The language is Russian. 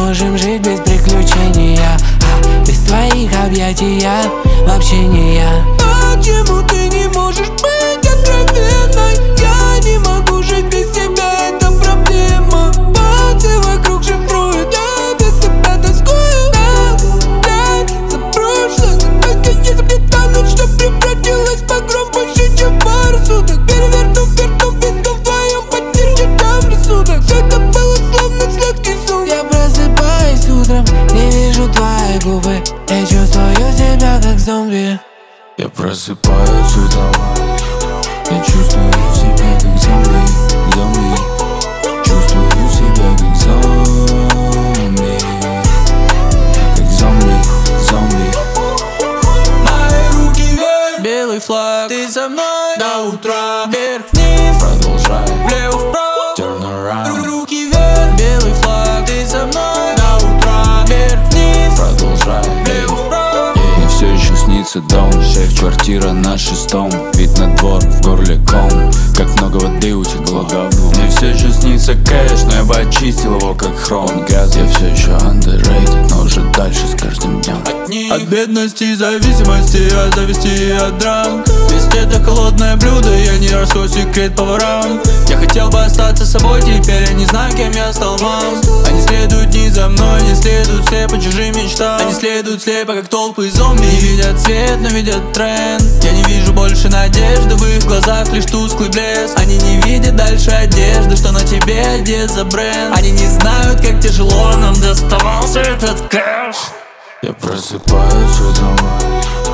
можем жить без приключения, без твоих объятий я вообще не я. Почему ты не можешь быть откровенной? Я не могу жить без тебя, это проблема. Пальцы вокруг шифруют, я без тебя тоскую. За прошлое, только не заплетануть, что превратилось в погром больше, чем пару суток. Перевернув винтом в твоем потерянном рассудок. Все это было словно сладкий сон. Я просыпаюсь утром, не вижу твои губы, я чувствую себя как зомби. Я просыпаюсь утром, я чувствую себя как зомби. Чувствую себя как зомби. Как зомби. Мои руки вверх, белый флаг, ты со мной до утра. Вверх-вниз, Продолжай, влево-вправо, turn around. руки вверх, белый флаг, ты со мной до утра. Вверх-вниз, Продолжай, влево-вправо. мне все еще снится дом. Шеф, квартира на 6-м. Вид на двор, в горле ком. Как много воды утекло говно. Мне все еще снится кэш, но я бы очистил его как хром. Грязь, я все еще underrated, но уже дальше с каждым днем. От бедности и зависимости, от зависти и от драм. Везде это холодное блюдо, я не раскрою секрет поварам. Я хотел бы остаться собой, теперь я не знаю, кем я стал, мам. Они следуют не за мной, не следуют слепо чужим мечтам. Они следуют слепо, как толпы зомби. Не видят свет, но видят тренд. Я не вижу больше надежды, в их глазах лишь тусклый блеск. Они не видят дальше одежды, что на тебе одет за бренд. Они не знают, как тяжело нам доставался этот кэш. Я просыпаюсь утром,